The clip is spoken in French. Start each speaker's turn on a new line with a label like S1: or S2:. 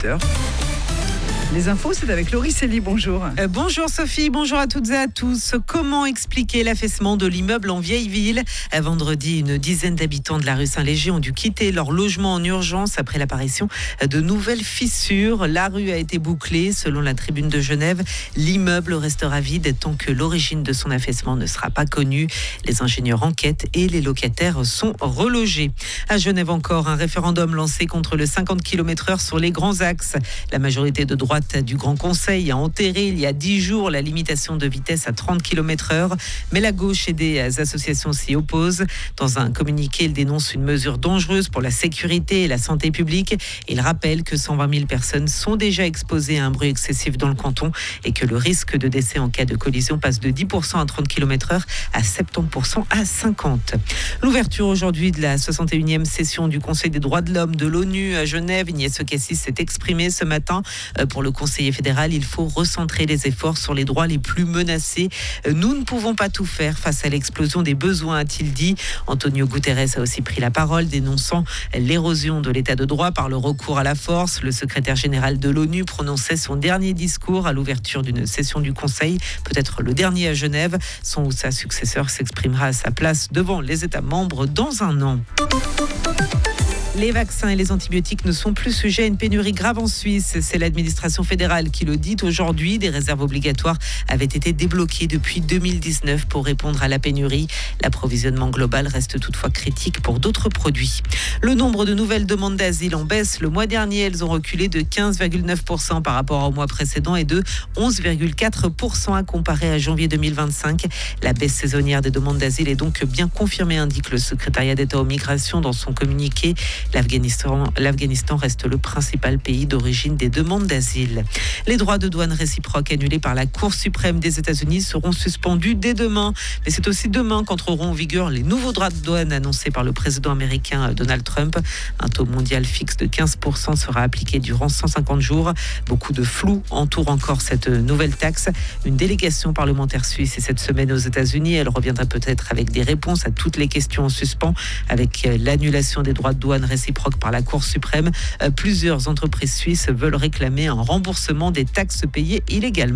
S1: Les infos, c'est avec Laurie Célie, bonjour.
S2: Bonjour Sophie, bonjour à toutes et à tous. Comment expliquer l'affaissement de l'immeuble en vieille ville ? Vendredi, une dizaine d'habitants de la rue Saint-Léger ont dû quitter leur logement en urgence après l'apparition de nouvelles fissures. La rue a été bouclée. Selon la Tribune de Genève, l'immeuble restera vide tant que l'origine de son affaissement ne sera pas connue. Les ingénieurs enquêtent et les locataires sont relogés. À Genève encore, un référendum lancé contre le 50 km/h sur les grands axes. La majorité de droite du Grand Conseil a enterré il y a 10 jours la limitation de vitesse à 30 km/h, mais la gauche et des associations s'y opposent. Dans un communiqué, il dénonce une mesure dangereuse pour la sécurité et la santé publique. Il rappelle que 120 000 personnes sont déjà exposées à un bruit excessif dans le canton et que le risque de décès en cas de collision passe de 10% à 30 km/h à 70% à 50. L'ouverture aujourd'hui de la 61e session du Conseil des droits de l'homme de l'ONU à Genève. Ignace Cassis s'est exprimé ce matin. Pour le conseiller fédéral, il faut recentrer les efforts sur les droits les plus menacés. Nous ne pouvons pas tout faire face à l'explosion des besoins, a-t-il dit. Antonio Guterres a aussi pris la parole, dénonçant l'érosion de l'état de droit par le recours à la force. Le secrétaire général de l'ONU prononçait son dernier discours à l'ouverture d'une session du Conseil, peut-être le dernier à Genève. Son ou sa successeur s'exprimera à sa place devant les États membres dans un an. Les vaccins et les antibiotiques ne sont plus sujets à une pénurie grave en Suisse. C'est l'administration fédérale qui le dit aujourd'hui. Des réserves obligatoires avaient été débloquées depuis 2019 pour répondre à la pénurie. L'approvisionnement global reste toutefois critique pour d'autres produits. Le nombre de nouvelles demandes d'asile en baisse. Le mois dernier, elles ont reculé de 15,9% par rapport au mois précédent et de 11,4% à comparer à janvier 2025. La baisse saisonnière des demandes d'asile est donc bien confirmée, indique le secrétariat d'État aux migrations dans son communiqué. L'Afghanistan reste le principal pays d'origine des demandes d'asile. Les droits de douane réciproques annulés par la Cour suprême des États-Unis seront suspendus dès demain. Mais c'est aussi demain qu'entreront en vigueur les nouveaux droits de douane annoncés par le président américain Donald Trump. Un taux mondial fixe de 15% sera appliqué durant 150 jours. Beaucoup de flou entoure encore cette nouvelle taxe. Une délégation parlementaire suisse est cette semaine aux États-Unis. Elle reviendra peut-être avec des réponses à toutes les questions en suspens, avec l'annulation des droits de douane réciproque par la Cour suprême. Plusieurs entreprises suisses veulent réclamer un remboursement des taxes payées illégalement.